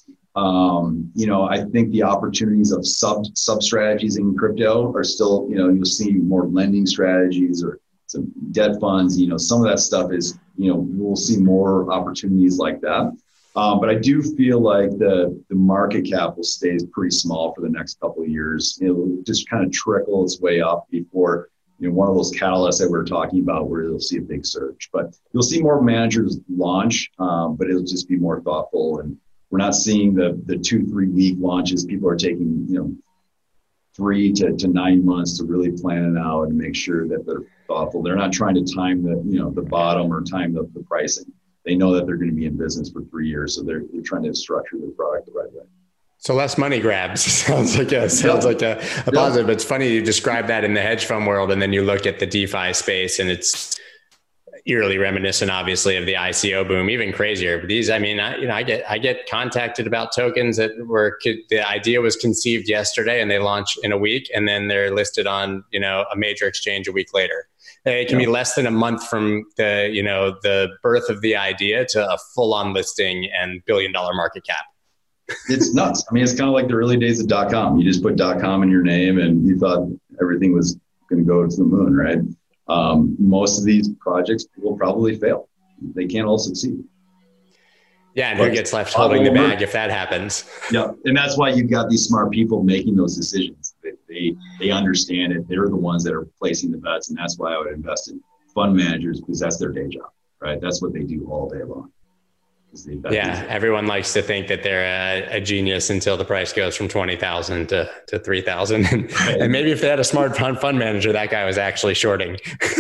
I think the opportunities of sub strategies in crypto are still, you'll see more lending strategies or some debt funds. Some of that stuff is, we'll see more opportunities like that. But I do feel like the market cap will stay pretty small for the next couple of years. It'll just kind of trickle its way up before, one of those catalysts that we're talking about where you'll see a big surge. But you'll see more managers launch, but it'll just be more thoughtful. And we're not seeing the 2-3 week launches. People are taking, 3 to 9 months to really plan it out and make sure that they're thoughtful. They're not trying to time the bottom or time the pricing. They know that they're going to be in business for 3 years. So they're trying to structure their product the right way. So less money grabs sounds like a positive. It's funny you describe that in the hedge fund world, and then you look at the DeFi space, and it's eerily reminiscent, obviously, of the ICO boom. Even crazier. But these, I get contacted about tokens that the idea was conceived yesterday, and they launch in a week, and then they're listed on a major exchange a week later. It can be less than a month from the birth of the idea to a full-on listing and $1 billion market cap. It's nuts. It's kind of like the early days of .com. You just put .com in your name and you thought everything was going to go to the moon, right? Most of these projects will probably fail. They can't all succeed. Yeah, and who gets left holding the bag if that happens? Yeah, and that's why you've got these smart people making those decisions. They understand it. They're the ones that are placing the bets, and that's why I would invest in fund managers, because that's their day job, right? That's what they do all day long. Yeah, everyone likes to think that they're a genius until the price goes from 20,000 to 3,000. And maybe if they had a smart fund manager, that guy was actually shorting.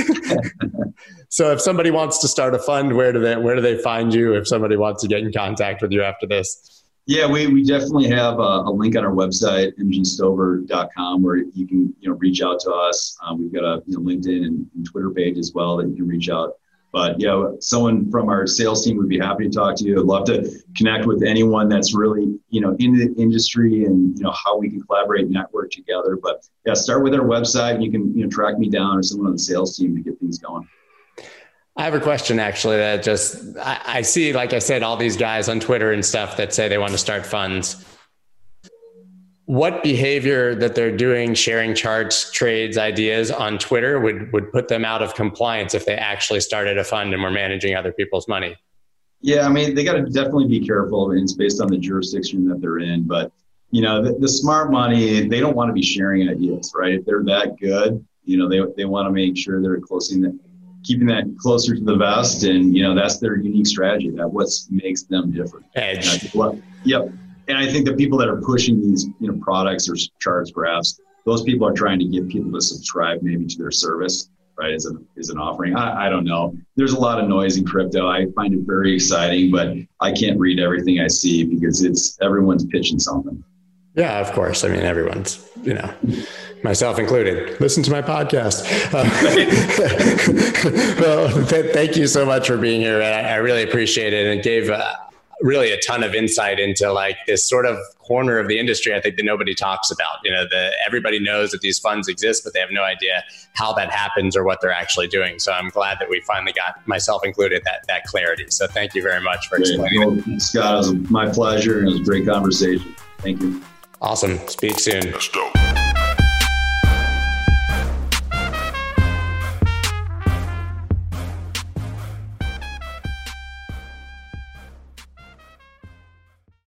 So if somebody wants to start a fund, where do they find you if somebody wants to get in contact with you after this? Yeah, we definitely have a link on our website, mgstover.com, where you can reach out to us. We've got a LinkedIn and Twitter page as well that you can reach out. But someone from our sales team would be happy to talk to you. I'd love to connect with anyone that's really, in the industry and, how we can collaborate and network together. But start with our website. You can, track me down or someone on the sales team to get things going. I have a question actually that I see, like I said, all these guys on Twitter and stuff that say they want to start funds. What behavior that they're doing, sharing charts, trades, ideas on Twitter would put them out of compliance if they actually started a fund and were managing other people's money? Yeah, they got to definitely be careful. It's based on the jurisdiction that they're in. But, the smart money, they don't want to be sharing ideas, right? If they're that good, they want to make sure they're keeping that closer to the vest. And, that's their unique strategy. That's what makes them different. Edge. Yep. And I think the people that are pushing these, products or charts, graphs, those people are trying to get people to subscribe maybe to their service, right? As an offering. I don't know. There's a lot of noise in crypto. I find it very exciting, but I can't read everything I see because everyone's pitching something. Yeah, of course. Everyone's, myself included. Listen to my podcast. Well, thank you so much for being here. I really appreciate it. And it gave really a ton of insight into like this sort of corner of the industry I think that nobody talks about. Everybody knows that these funds exist, but they have no idea how that happens or what they're actually doing. So I'm glad that we finally got, myself included, that clarity. So thank you very much for explaining it. Scott, it was my pleasure, and it was a great conversation. Thank you. Awesome. Speak soon. Let's go.